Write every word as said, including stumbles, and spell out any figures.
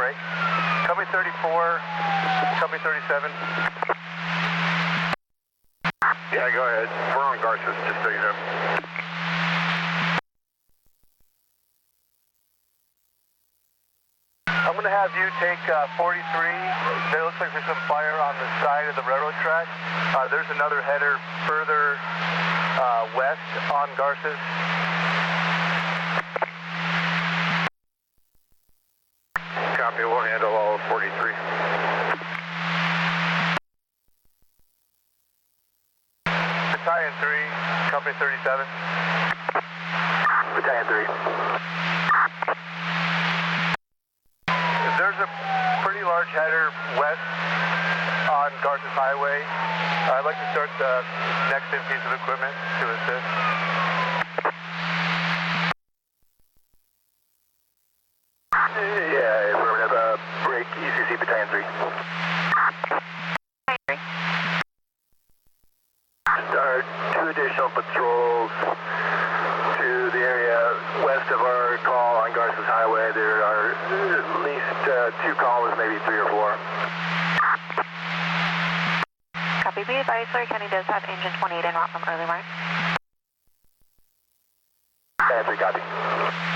Highway. Company thirty-four, Company thirty-seven. Yeah, go ahead. We're on Garces, just so you know. I'm going to have you take uh, forty-three. There looks like there's some fire on the side of the railroad track. Uh, there's another header further uh, west on Garces. Copy, we'll handle all of forty-three. Battalion three, Company thirty-seven. Battalion three. There's a pretty large header west on Garces Highway. I'd like to start the next in piece of equipment to assist. Yeah, we're going to have a break, E C C Battalion three. Start two additional patrols to the area west of our call on Garces Highway. There are at least uh, two callers, maybe three or four. Copy. Be advised, Larry County does have engine twenty-eight en route from early mark. Battalion three, copy.